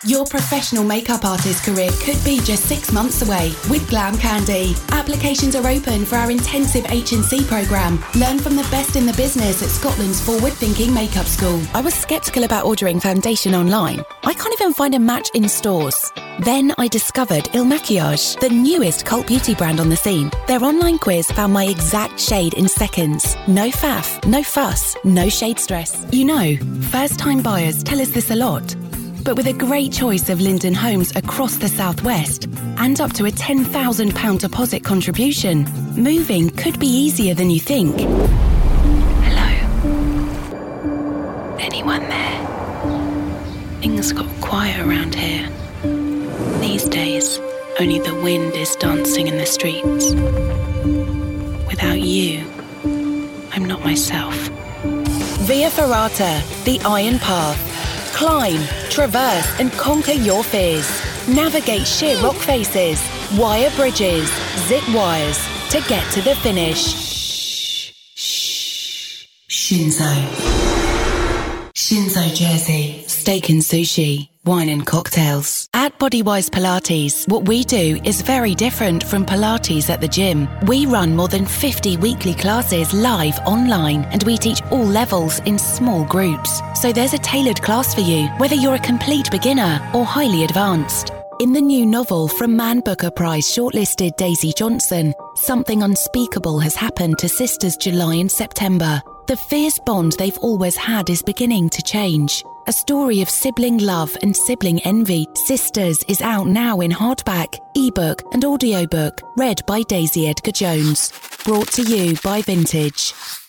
Your professional makeup artist career could be just 6 months away with Glam Candy. Applications are open for our intensive H&C programme. Learn from the best in the business at Scotland's forward-thinking makeup school. I was sceptical about ordering foundation online. I can't even find a match in stores. Then I discovered Il Maquillage, the newest cult beauty brand on the scene. Their online quiz found my exact shade in seconds. No faff, no fuss, no shade stress. You know, first-time buyers tell us this a lot. But with a great choice of Linden homes across the southwest and up to a £10,000 deposit contribution, moving could be easier than you think. Hello? Anyone there? Things got quiet around here. These days, only the wind is dancing in the streets. Without you, I'm not myself. Via Ferrata, the Iron Path. Climb, traverse and conquer your fears. Navigate sheer rock faces, wire bridges, zip wires to get to the finish. Shh. Shinzo. Shinzo Jersey. Steak and sushi, wine and cocktails. At Bodywise Pilates, what we do is very different from Pilates at the gym. We run more than 50 weekly classes live online, and we teach all levels in small groups. So there's a tailored class for you, whether you're a complete beginner or highly advanced. In the new novel from Man Booker Prize shortlisted Daisy Johnson, something unspeakable has happened to sisters July and September. The fierce bond they've always had is beginning to change. A story of sibling love and sibling envy, Sisters, is out now in hardback, ebook and audiobook, read by Daisy Edgar Jones. Brought to you by Vintage.